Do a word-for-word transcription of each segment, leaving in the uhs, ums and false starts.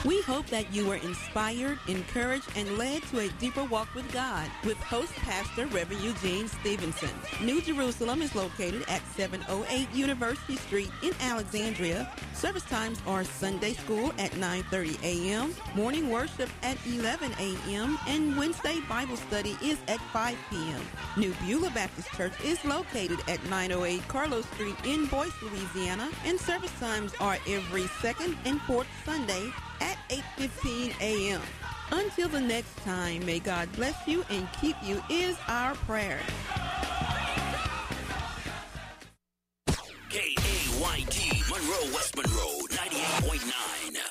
We hope that you were inspired, encouraged, and led to a deeper walk with God with host pastor Reverend Eugene Stevenson. New Jerusalem is located at seven oh eight University Street in Alexandria. Service times are Sunday school at nine thirty a.m., morning worship at eleven a.m., and Wednesday Bible study is at five p.m. New Beulah Baptist Church is located at nine oh eight Carlos Street in Boyce, Louisiana, and service times are every second and fourth Sunday at eight fifteen a.m. Until the next time, may God bless you and keep you is our prayer. K A Y T, Monroe, West Monroe, ninety-eight point nine.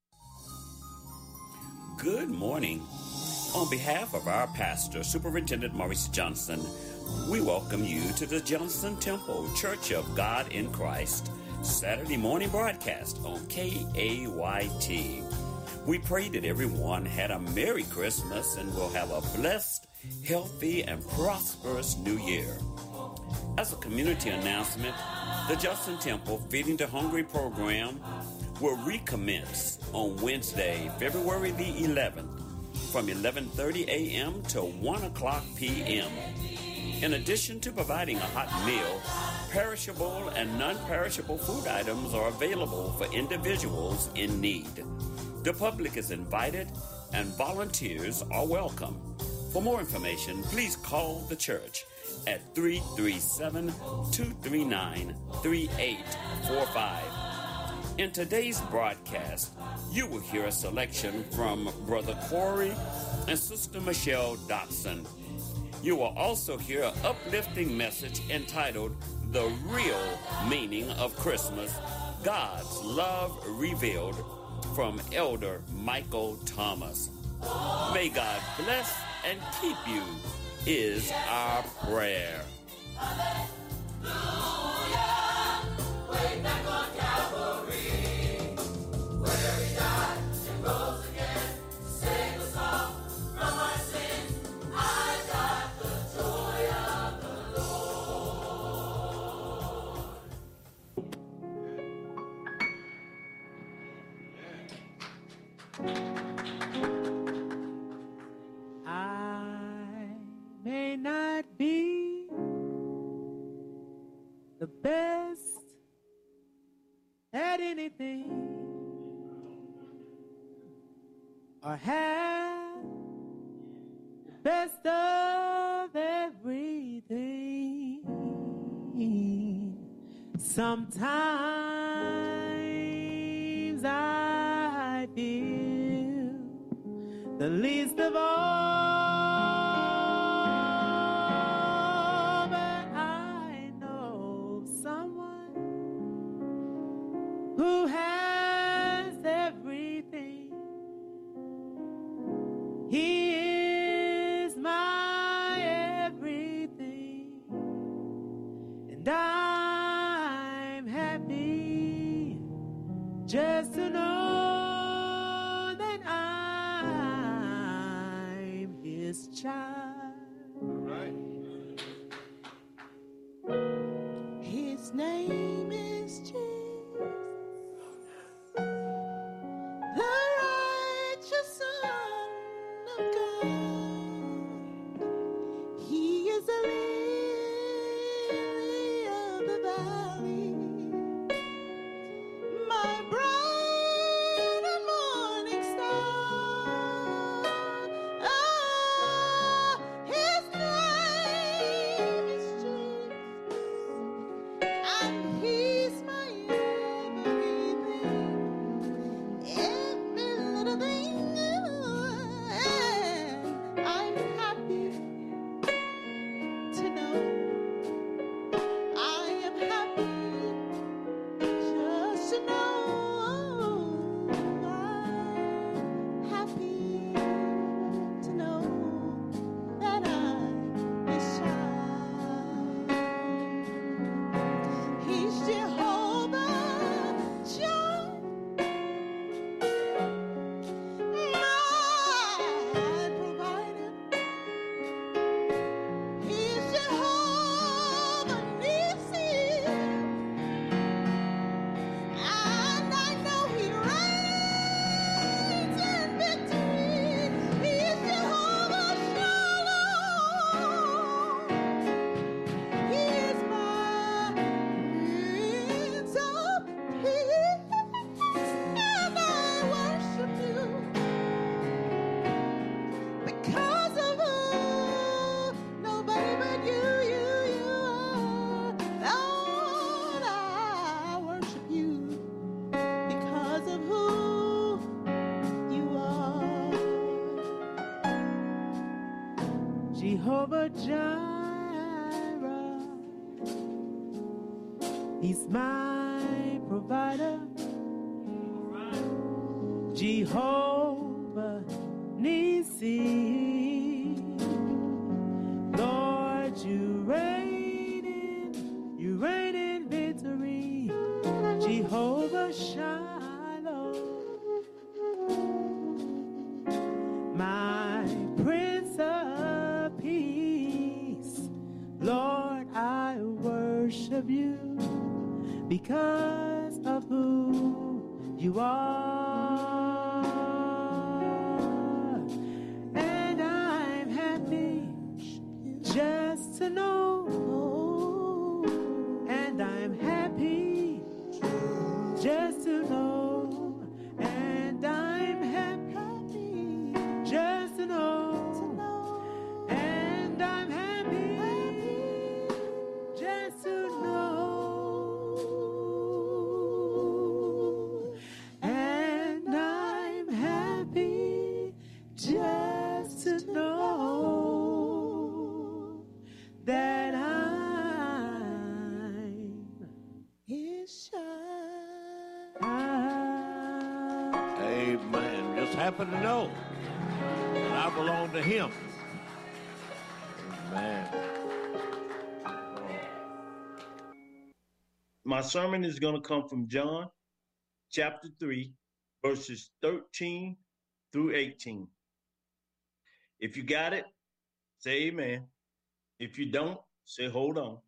Good morning. On behalf of our pastor, Superintendent Maurice Johnson, we welcome you to the Johnson Temple Church of God in Christ Saturday morning broadcast on K A Y T. We pray that everyone had a Merry Christmas and will have a blessed, healthy, and prosperous New Year. As a community announcement, the Johnson Temple Feeding the Hungry program will recommence on Wednesday, February the eleventh from eleven thirty a.m. to one o'clock p.m. In addition to providing a hot meal, perishable and non-perishable food items are available for individuals in need. The public is invited and volunteers are welcome. For more information, please call the church at three three seven, two three nine, three eight four five. In today's broadcast, you will hear a selection from Brother Corey and Sister Michelle Dotson. You will also hear an uplifting message entitled The Real Meaning of Christmas, God's Love Revealed, from Elder Michael Thomas. May God bless and keep you is our prayer. Way back on Calvary, where he died and rose again to save us all from our sins. I got the joy of the Lord. I may not be the best at anything or have the best of everything. Sometimes I feel the least of all, but I know someone who has everything. He is my everything, and I'm happy just to know that I'm his child. All right. His name is Jesus. He Jehovah Jireh, He's my provider. Jehovah Nissi, Lord, you reign in, you reign in victory. Jehovah Shiloh, my Prince of Peace, Lord, I worship you because of who you are, and I'm happy just to know, and I'm happy just to know, and I'm happy just to know, and I'm happy just to know, and I'm happy just to know that I'm His child. Amen. Just happen to know that I belong to Him. Amen. My sermon is going to come from John chapter three, verses thirteen through eighteen. If you got it, say amen. If you don't, say hold on.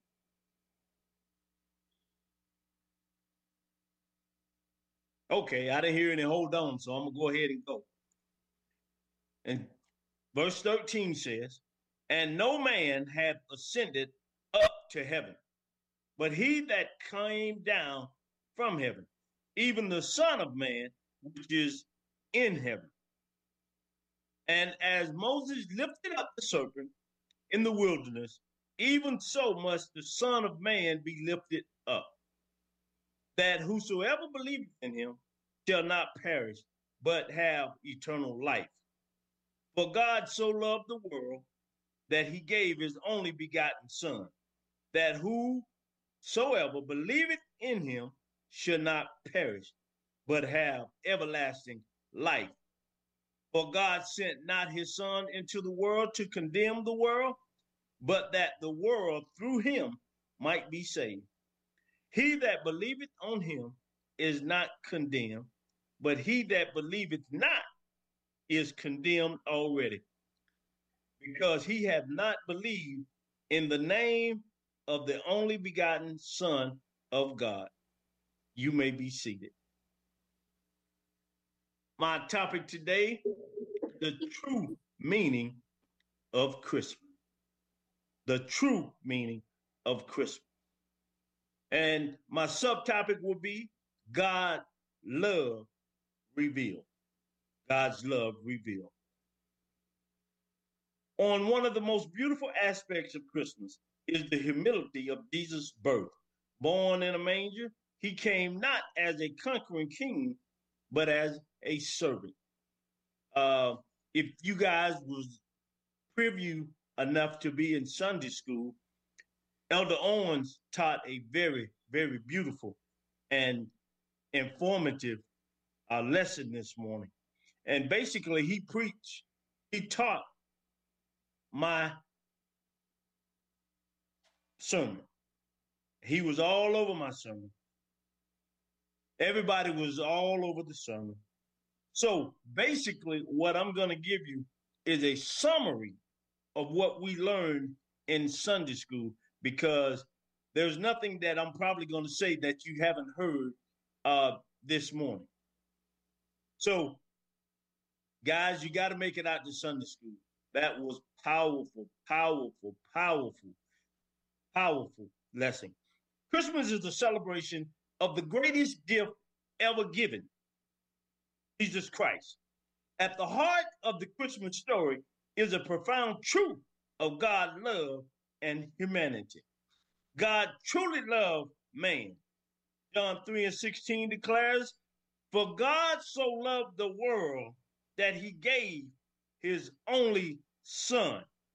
Okay, I didn't hear any hold on, so I'm going to go ahead and go. And verse thirteen says, and no man hath ascended up to heaven, but he that came down from heaven, even the Son of Man, which is in heaven. And as Moses lifted up the serpent in the wilderness, even so must the Son of Man be lifted up, that whosoever believeth in him shall not perish, but have eternal life. For God so loved the world that he gave his only begotten Son, that whosoever believeth in him should not perish, but have everlasting life. For God sent not his Son into the world to condemn the world, but that the world through him might be saved. He that believeth on him is not condemned, but he that believeth not is condemned already, because he hath not believed in the name of the only begotten Son of God. You may be seated. My topic today, the true meaning of Christmas. The true meaning of Christmas. And my subtopic will be God love revealed. God's love revealed. On one of the most beautiful aspects of Christmas is the humility of Jesus' birth. Born in a manger, he came not as a conquering king, but as a servant. Uh, if you guys was privy enough to be in Sunday school, Elder Owens taught a very, very beautiful and informative uh, lesson this morning. And basically he preached, he taught my sermon. He was all over my sermon. Everybody was all over the sermon. So basically what I'm going to give you is a summary of what we learned in Sunday school, because there's nothing that I'm probably going to say that you haven't heard uh, this morning. So guys, you got to make it out to Sunday school. That was powerful, powerful, powerful, powerful lesson. Christmas is the celebration of the greatest gift ever given, Jesus Christ. At the heart of the Christmas story is a profound truth of God's love and humanity. God truly loved man. John three and sixteen declares, for God so loved the world that he gave his only Son,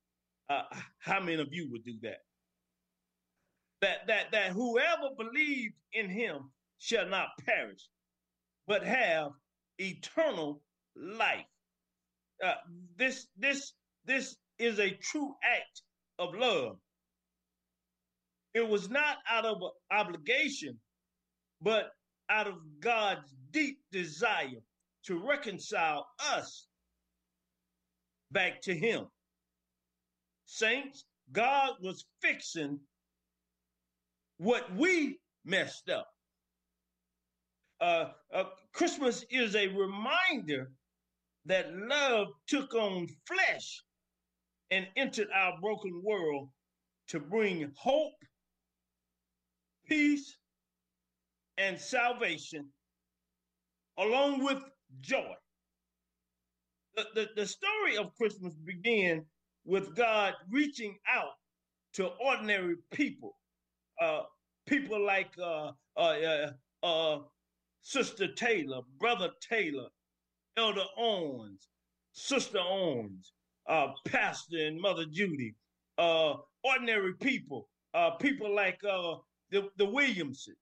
Uh, how many of you would do that? That that that whoever believes in him shall not perish, but have eternal life. Uh, this this this is a true act of love. It was not out of obligation, but out of God's deep desire to reconcile us back to him. Saints, God was fixing what we messed up. Uh, uh, Christmas is a reminder that love took on flesh and entered our broken world to bring hope, peace, and salvation, along with joy. The, the, the story of Christmas began with God reaching out to ordinary people, uh, people like uh, uh, uh, uh, Sister Taylor, Brother Taylor, Elder Owens, Sister Owens, uh, Pastor and Mother Judy, uh, ordinary people, uh, people like uh, the, the Williamses,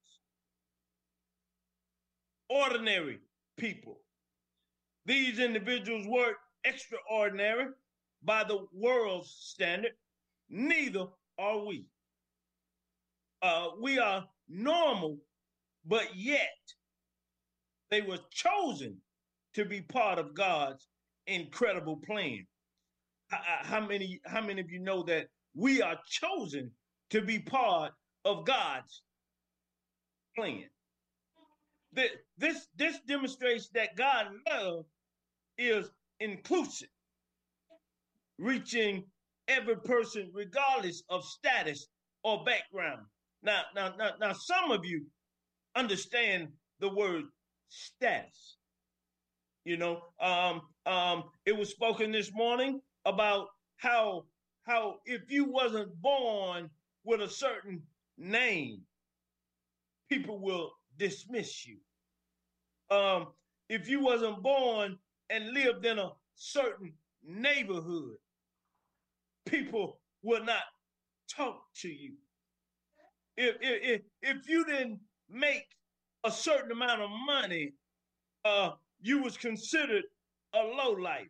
ordinary people. These individuals were extraordinary by the world's standard. Neither are we. Uh, we are normal, but yet they were chosen to be part of God's incredible plan. How, how many, how many of you know that we are chosen to be part of God's plan? This, this demonstrates that God's love is inclusive, reaching every person regardless of status or background. Now, now, now, now, some of you understand the word status. You know, um, um, it was spoken this morning about how how if you wasn't born with a certain name, people will dismiss you. Um, if you wasn't born and lived in a certain neighborhood, people will not talk to you. If if if you didn't make a certain amount of money, uh, you was considered a lowlife.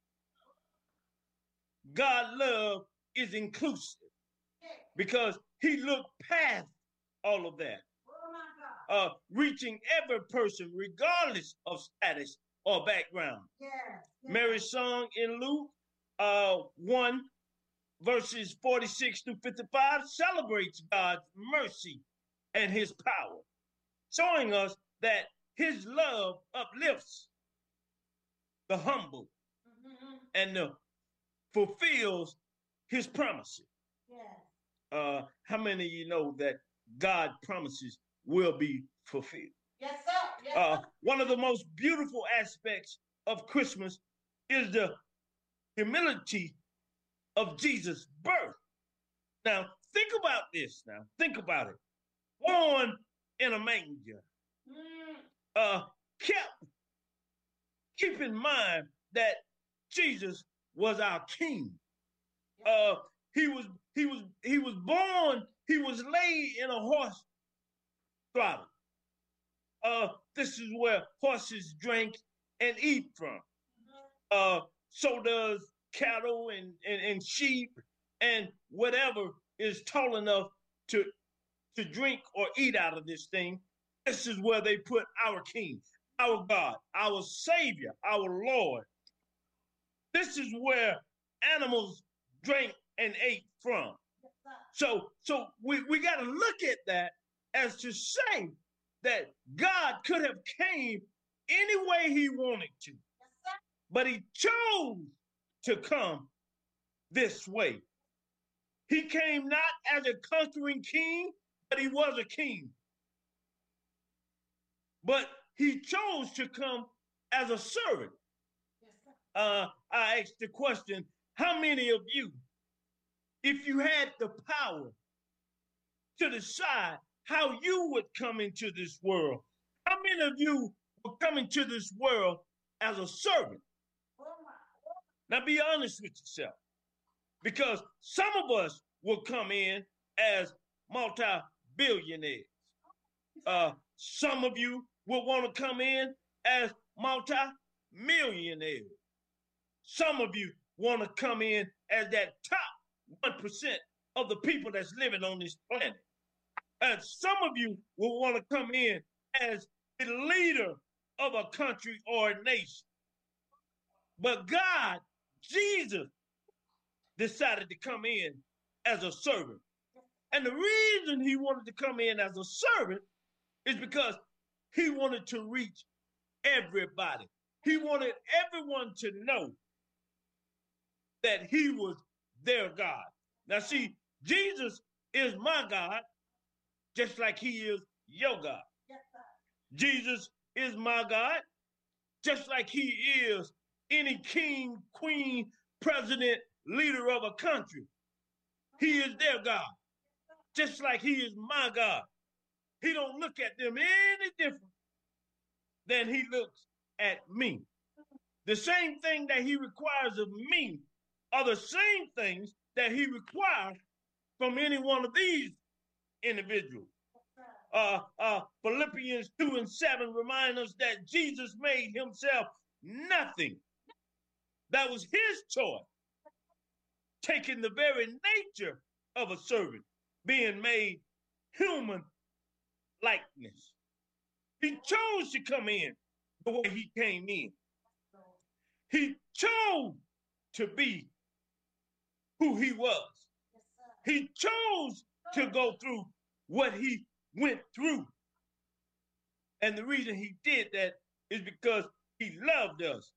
God's love is inclusive because he looked past all of that, uh, reaching every person regardless of status or background. Yeah, yeah. Mary's song in Luke uh, one, verses forty-six through fifty-five celebrates God's mercy and his power, showing us that his love uplifts the humble mm-hmm. and the fulfills his promises. Yeah. Uh, how many of you know that God's promises will be fulfilled? Yes, sir. Yes, uh, sir. One of the most beautiful aspects of Christmas is the humility of Jesus' birth. Now, think about this now. Think about it. Born in a manger. Mm. Uh, kept, keep in mind that Jesus was our king. Uh, he was he was he was born, he was laid in a horse throttle. Uh, this is where horses drink and eat from. Uh, so does cattle and, and, and sheep and whatever is tall enough to to drink or eat out of this thing. This is where they put our king, our God, our Savior, our Lord. This is where animals drank and ate from. So, so we, we got to look at that as to say that God could have came any way he wanted to, but he chose to come this way. He came not as a conquering king, but he was a king. But he chose to come as a servant. Uh, I asked the question, how many of you, if you had the power to decide how you would come into this world, how many of you would come into this world as a servant? Now be honest with yourself. because some of us will come in as multi-billionaires. Uh, some of you will want to come in as multi-millionaires. Some of you want to come in as that top one percent of the people that's living on this planet. And some of you will want to come in as the leader of a country or a nation. But God, Jesus, decided to come in as a servant. And the reason he wanted to come in as a servant is because he wanted to reach everybody. He wanted everyone to know that he was their God. Now, see, Jesus is my God, just like he is your God. Jesus is my God, just like he is any king, queen, president, leader of a country. He is their God, just like he is my God. He don't look at them any different than he looks at me. The same thing that he requires of me are the same things that he requires from any one of these individuals. Uh, uh, Philippians two and seven remind us that Jesus made himself nothing. That was his choice, taking the very nature of a servant, being made human likeness. He chose to come in the way he came in. He chose to be who he was. He chose to go through what he went through. And the reason he did that is because he loved us.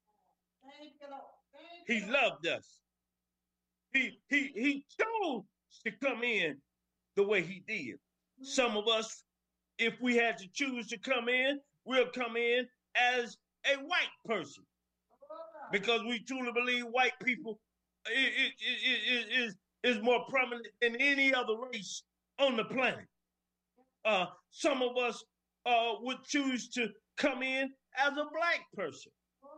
He loved us. He, he, he chose to come in the way he did. Some of us, if we had to choose to come in, we'll come in as a white person, because we truly believe white people is, is, is, is more prominent than any other race on the planet. Uh, some of us uh, would choose to come in as a black person,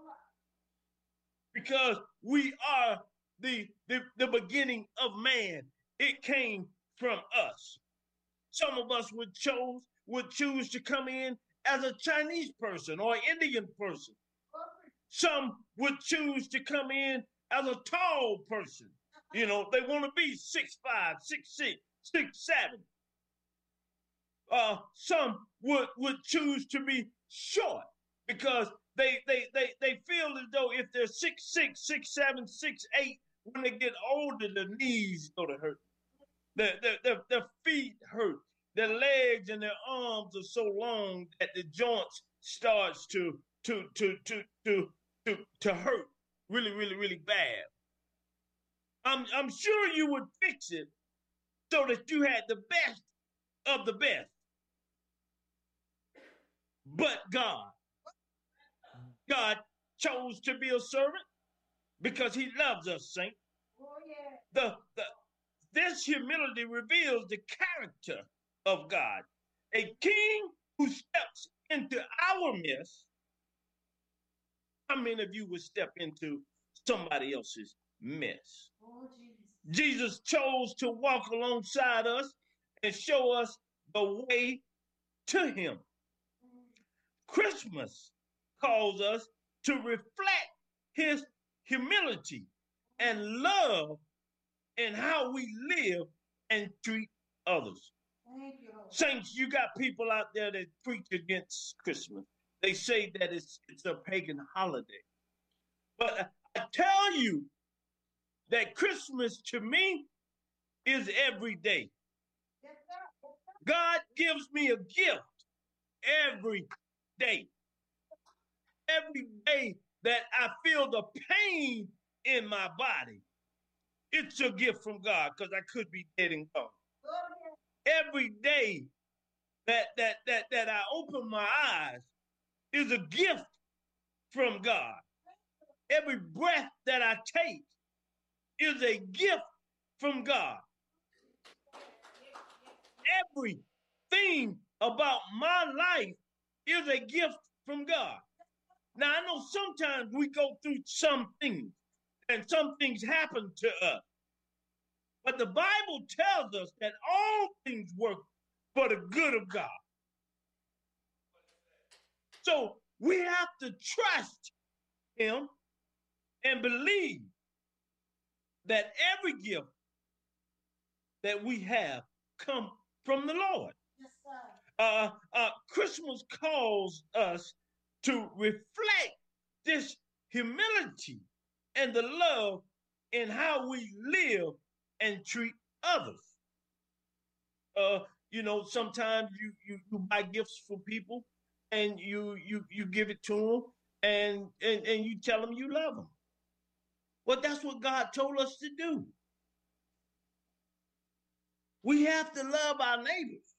because we are the, the, the beginning of man. It came from us. Some of us would chose would choose to come in as a Chinese person or Indian person. Some would choose to come in as a tall person. You know, they want to be six five, six six, six seven. Uh, some would would choose to be short because they they they they feel as though if they're six six, six seven, six eight, when they get older, their knees go to hurt. Their, their, their, their feet hurt. Their legs and their arms are so long that the joints starts to to to to to to to hurt really, really, really bad. I'm I'm sure you would fix it so that you had the best of the best. But God, God chose to be a servant because he loves us, saint. Oh, yeah. The the this humility reveals the character of God. A king who steps into our midst. How many of you would step into somebody else's mess? Oh, Jesus chose to walk alongside us and show us the way to him. Christmas calls us to reflect his humility and love in how we live and treat others. Thank you, Lord. Saints, you got people out there that preach against Christmas. They say that it's it's a pagan holiday. But I tell you that Christmas to me is every day. God gives me a gift every day. Every day that I feel the pain in my body, it's a gift from God, because I could be dead and gone. Every day that that that that I open my eyes is a gift from God. Every breath that I take is a gift from God. Everything about my life is a gift from God. Now, I know sometimes we go through some things and some things happen to us But the Bible tells us that all things work for the good of God. So we have to trust him and believe that every gift that we have come from the Lord. Yes, sir. Uh, uh, Christmas calls us to reflect this humility and the love in how we live and treat others. Uh, you know, sometimes you, you you buy gifts for people and you you you give it to them and and, and you tell them you love them. Well, that's what God told us to do. We have to love our neighbors.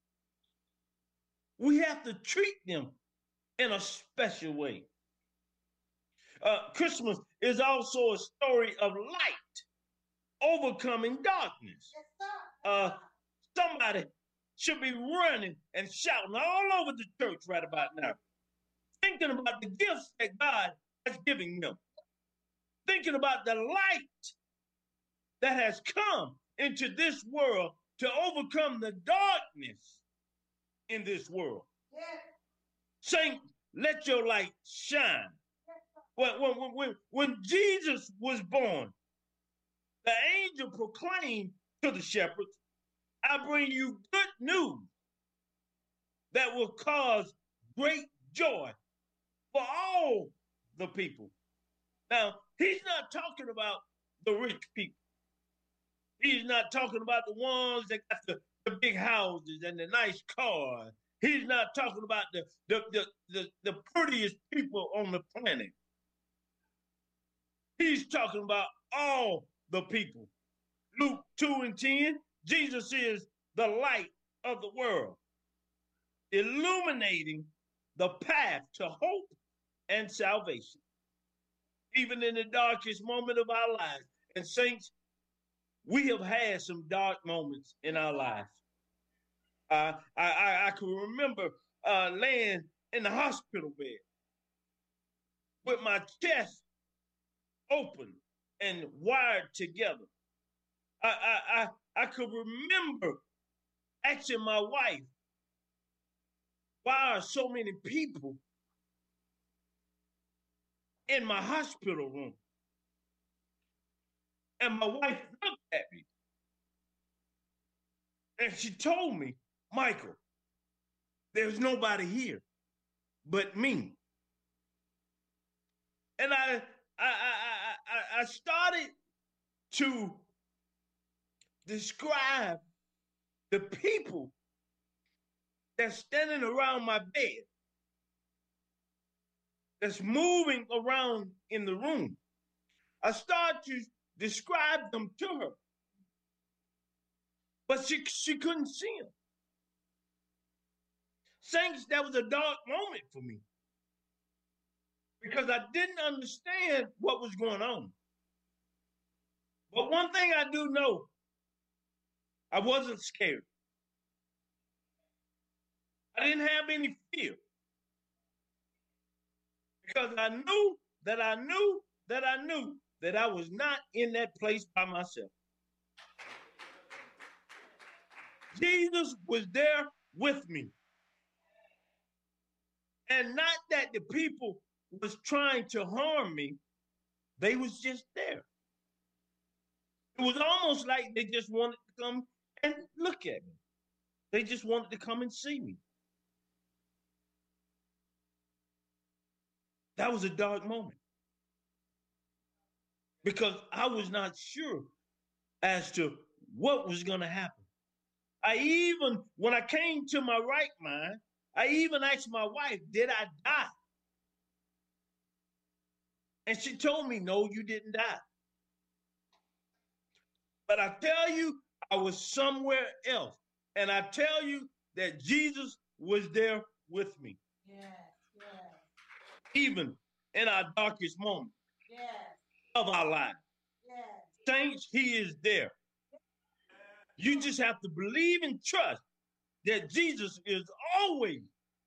We have to treat them in a special way. Uh, Christmas is also a story of light overcoming darkness. Yes, sir. Uh, somebody should be running and shouting all over the church right about now, thinking about the gifts that God has given them, thinking about the light that has come into this world to overcome the darkness in this world. Yes. Saint, let your light shine. When, when, when, when Jesus was born, the angel proclaimed to the shepherds, I bring you good news that will cause great joy for all the people. Now, he's not talking about the rich people. He's not talking about the ones that got the, the big houses and the nice cars. He's not talking about the, the, the, the, the prettiest people on the planet. He's talking about all the people. Luke two and ten, Jesus is the light of the world, illuminating the path to hope and salvation, even in the darkest moment of our lives. And saints, we have had some dark moments in our lives. Uh, I, I, I can remember uh, laying in the hospital bed with my chest open and wired together. I, I, I, I could remember asking my wife, why are so many people in my hospital room? And my wife looked at me and she told me, Michael, there's nobody here but me. And I, I, I, I, I started to describe the people that's standing around my bed, that's moving around in the room. I started to describe them to her, but she, she couldn't see them. Saints, that was a dark moment for me because I didn't understand what was going on. But one thing I do know, I wasn't scared. I didn't have any fear because I knew that I knew that I knew that I was not in that place by myself. Jesus was there with me. And not that the people was trying to harm me, they was just there. It was almost like they just wanted to come and look at me. They just wanted to come and see me. That was a dark moment because I was not sure as to what was going to happen. I even, when I came to my right mind, I even asked my wife, did I die? And she told me, no, you didn't die. But I tell you, I was somewhere else. And I tell you that Jesus was there with me. Yes, yes, Even in our darkest moment yes, of our lives. yes. Saints, he is there. You just have to believe and trust that Jesus is always,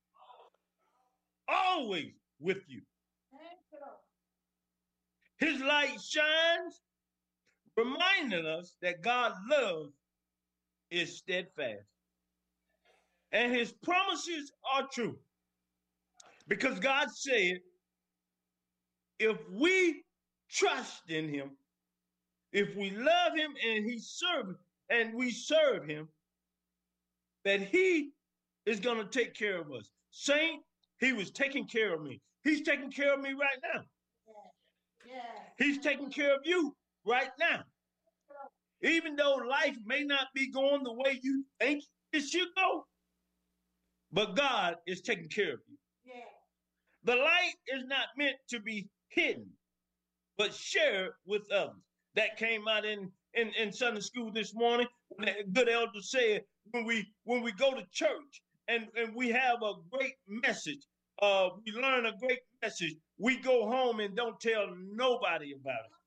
always with you. Thank you. His light shines reminding us that God's love is steadfast. And his promises are true. Because God said, if we trust in him, if we love him and he serve and we serve him, that he is going to take care of us. Saint, he was taking care of me. He's taking care of me right now. Yeah. Yeah. He's taking care of you right now. Even though life may not be going the way you think it should go, but God is taking care of you. Yeah. The light is not meant to be hidden, but shared with others. That came out in, in, in Sunday school this morning. The good elder said, when we when we go to church and, and we have a great message, uh, we learn a great message, we go home and don't tell nobody about it.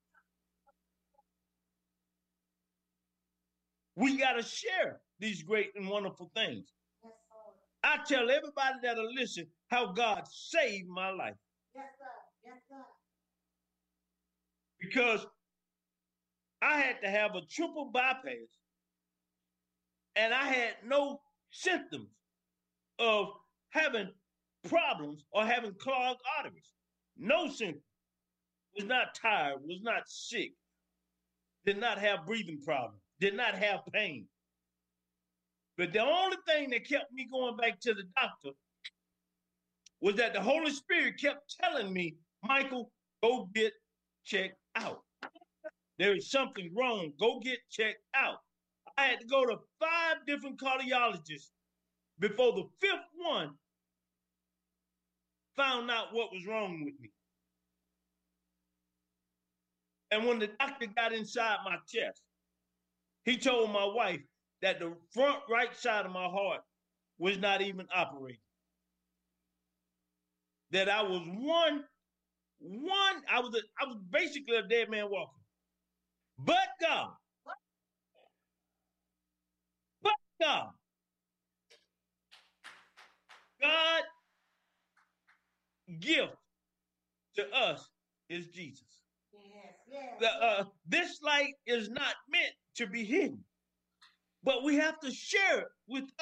We got to share these great and wonderful things. Yes, I tell everybody that'll listen how God saved my life. Yes, sir. Yes, sir. Because I had to have a triple bypass, and I had no symptoms of having problems or having clogged arteries. No symptoms. Was not tired, was not sick, did not have breathing problems, did not have pain. But the only thing that kept me going back to the doctor was that the Holy Spirit kept telling me, Michael, go get checked out. There is something wrong. Go get checked out. I had to go to five different cardiologists before the fifth one found out what was wrong with me. And when the doctor got inside my chest, he told my wife that the front right side of my heart was not even operating. That I was one, one, I was, a, I was basically a dead man walking. But God, but God, God gift to us is Jesus. Yes, yes, the, uh, this light is not meant to be hidden, but we have to share it with